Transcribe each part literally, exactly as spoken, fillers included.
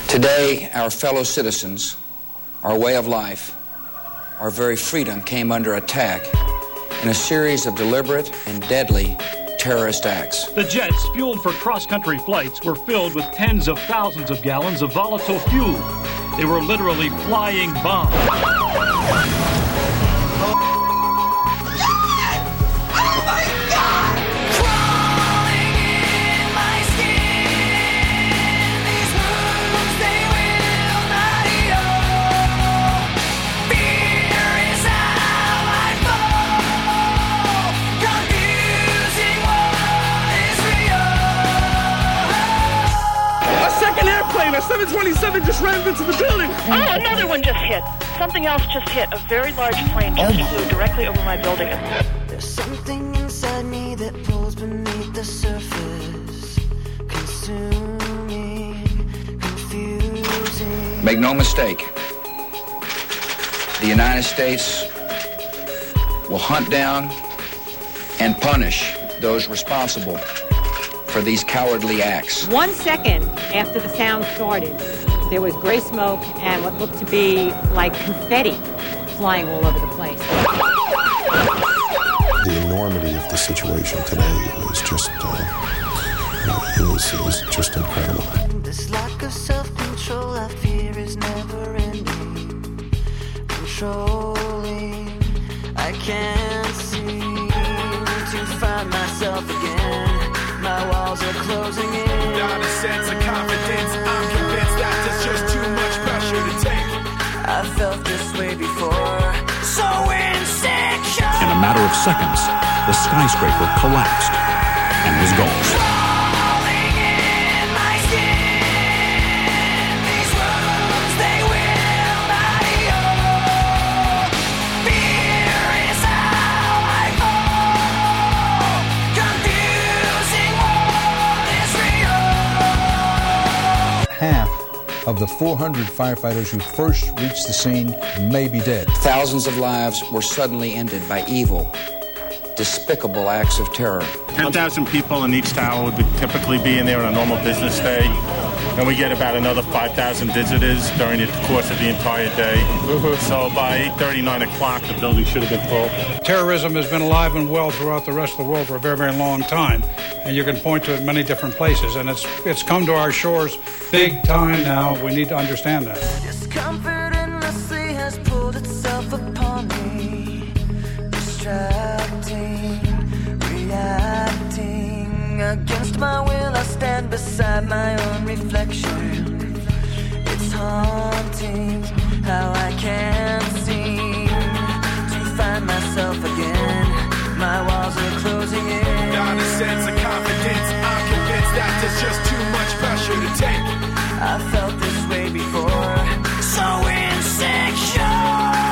Today, our fellow citizens, our way of life, our very freedom came under attack in a series of deliberate and deadly terrorist acts. The jets, fueled for cross-country flights, were filled with tens of thousands of gallons of volatile fuel. They were literally flying bombs. A seven twenty-seven just ran into the building. Oh, another one just hit. Something else just hit. A very large plane just oh. flew directly over my building. There's something inside me that pulls beneath the surface. Consuming, confusing. Make no mistake, the United States will hunt down and punish those responsible for these cowardly acts. One second after the sound started, there was gray smoke and what looked to be like confetti flying all over the place. The enormity of the situation today is just, uh, is, is just incredible. This lack of self-control I fear is never ending. Controlling, I can't seem to find myself again. My walls are closing in. Not a sense of confidence. I'm convinced that there's just too much pressure to take. I felt this way before. So insecure. In a matter of seconds, the skyscraper collapsed and was gone. Half of the four hundred firefighters who first reached the scene may be dead. Thousands of lives were suddenly ended by evil, despicable acts of terror. ten thousand people in each tower would typically be in there on a normal business day. And we get about another five thousand visitors during the course of the entire day. Mm-hmm. So by eight thirty, nine o'clock, the building should have been full. Terrorism has been alive and well throughout the rest of the world for a very, very long time. And you can point to it in many different places. And it's it's come to our shores big time now. We need to understand that. Discomfort endlessly has pulled itself upon me. Distracting, reacting. Against my will, I stand beside my own reflection. It's haunting how I can't seem to find myself again. My walls are closing in. Not a sense of confidence. I'm convinced that there's just too much pressure to take. I felt this way before. So insecure.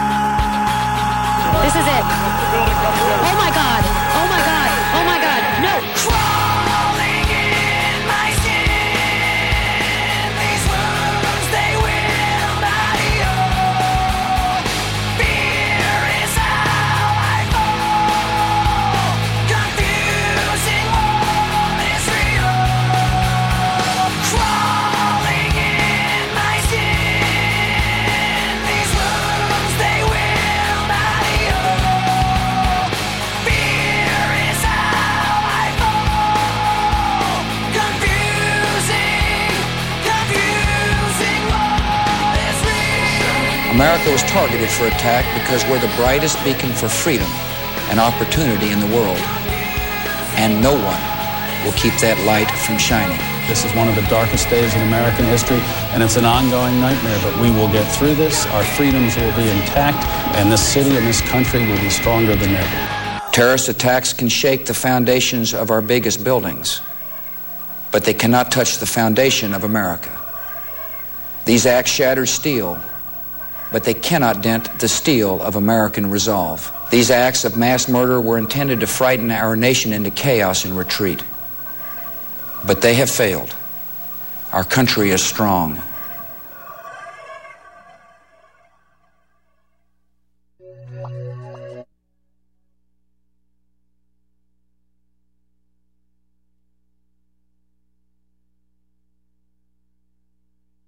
This is it. Oh my God. Oh my God. Oh my God. No. Crawling in my skin. These wounds, they will not heal. Fear is how I fall. Confusing all is real. Crawling in my skin. These wounds, they will not heal. Fear is how I fall. Confusing, confusing all is real. America was targeted for attack because we're the brightest beacon for freedom and opportunity in the world. And no one will keep that light from shining. This is one of the darkest days in American history, and it's an ongoing nightmare, but we will get through this. Our freedoms will be intact, and this city and this country will be stronger than ever. Terrorist attacks can shake the foundations of our biggest buildings, but they cannot touch the foundation of America. These acts shatter steel, but they cannot dent the steel of American resolve. These acts of mass murder were intended to frighten our nation into chaos and retreat. But they have failed. Our country is strong.